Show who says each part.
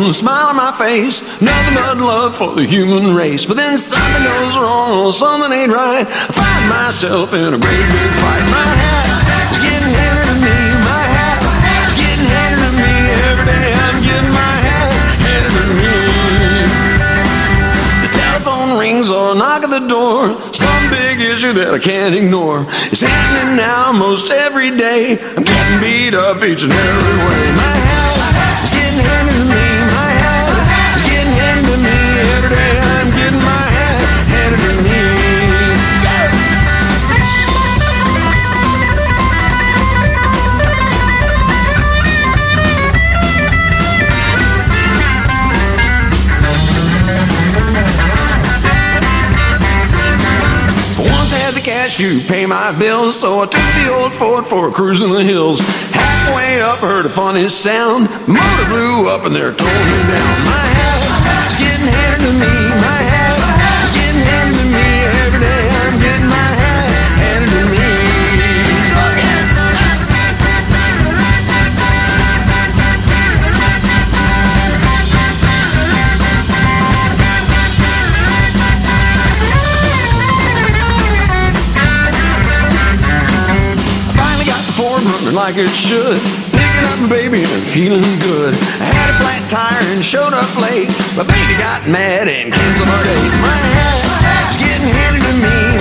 Speaker 1: a smile on my face. Nothing but love for the human race. But then something goes wrong, or something ain't right. I find myself in a great big fight. My hat is getting handed to me. My hat is getting handed to me. Every day I'm getting my hat handed to me. The telephone rings or a knock at the door. Some big issue that I can't ignore. It's happening now most every day. I'm getting beat up each and every way. My hat is getting handed to me. My hat is getting handed to me. Every day I'm getting my hat handed to me. Cash to pay my bills, so I took the old Ford for a cruise in the hills. Halfway up, heard a funny sound. Motor blew up and they're towing me down. My hat is getting handed to me. My hat is getting handed to me. Every day I'm getting my hat handed to me. Running like it should, picking up my baby and feeling good. I had a flat tire and showed up late. My baby got mad and canceled our date. My hat is getting handed to me.